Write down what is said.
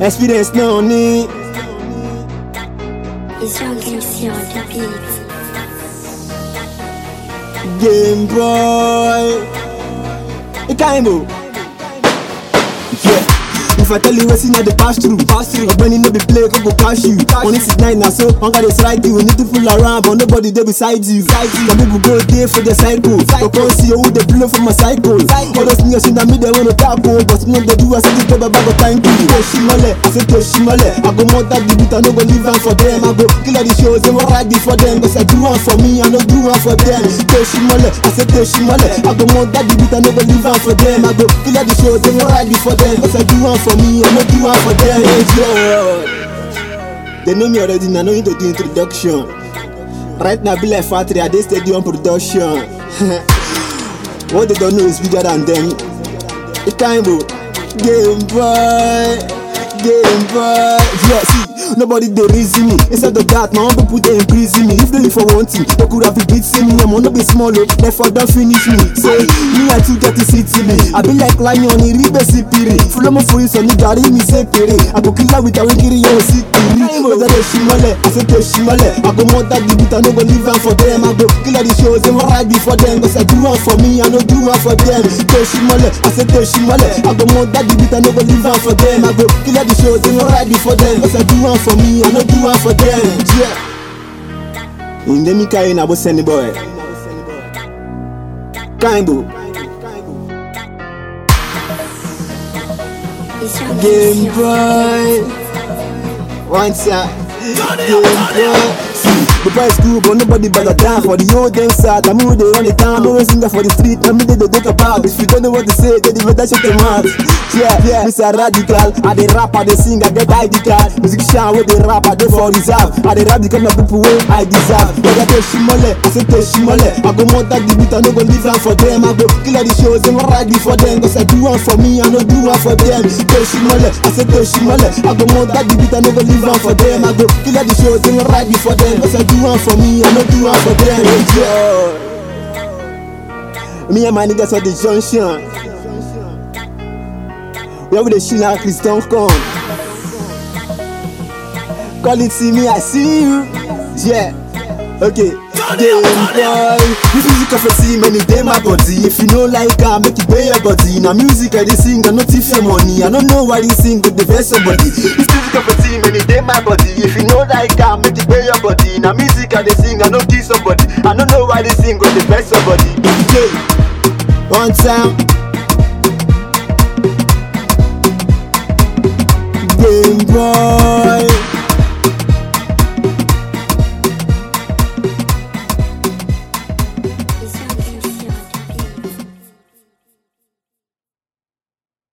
Experience no need. It's Young MC on the beat. Game boy. It can't move. Yeah. If I tell you what's in the pass through, when you know the play, go cash you. When it's night now, so I'm gonna strike you. Need to fool around, but nobody there beside you. Some people go there for the cycle. I can't see who they blow from my cycle. All those niggas in the middle when they tackle, but no they do I see the top of thank you. Toshimole, I say Toshimole. I go more that the beat, I no go leave one for them. I go kill all the shows, they won't ride it for them. Cause I do one for me, I no do one for them. Toshimole, I say Toshimole. I go more that the beat, I no go leave one for them. I go kill all the shows, they won't ride it for them. Cause I do one for me, I no do one for them. They know me already, I no need to do introduction. Right now, be like factory, I dey stadium production. What they don't know is bigger than them. It's time, bro. Game boy. Yeah, see, nobody they reason me. Instead of that, my own people they imprison me. If they for one thing, they could have been beating me. I'm gonna be small, therefore don't finish me. Say, me I too get to see TV. I be like lion on the ribe sipiri. Full of my friends on the gari, me say pere. I go kill her with a winkiri, yo, see. But I Toshimole, I say Toshimole. I go more that the beat, I no go leave one for them. I go kill all the shows, they won't ride before them. Cause I do one for me, I no do one for them. Toshimole, I say Toshimole. I go more that the beat, I no go leave one for them. I go kill all the shows, they won't ride before them. Cause I do one for me, I no do one for them. Yeah. In the Mika, I was sending boy. Kaimbo. It's Young Game MC on boy. Once ya, game boy. See, the boys cool, but nobody better down for the old them side. I'm who they run the town, always singer for the street. I'm they take about. If you don't know what to say, then you better shut your mouth. Yeah, Mr. Radical. I dey rap, I dey sing, I get ID card. Musician with the rap, I dey for reserve. I dey rap the kind of people wey I deserve. But I Toshimole, I say Toshimole. I go more that the beat, I no go leave one for them. I go kill all the shows, they won't ride before them. Cause I do one for me, I no do one for them. Toshimole, I say Toshimole. I go more that the beat, I no go leave one for them. I go kill all the shows, they won't ride before them. Cause I do one for me, I no do one for them. Yeah. Me and my niggas at the junction. Where would the shit like Christian come? Call it see me, I see you. Yeah, okay. Game boy. This music of a see many day my body. If you know like I make you pay your body. Now music I dey sing, I no thief your money. I don't know why you sing with the best somebody. This music of a see many day my body. If you know like I make you pay your body. Now music I dey sing, I no thief somebody. I don't know why they sing with the best somebody. Okay, one time. Game boy.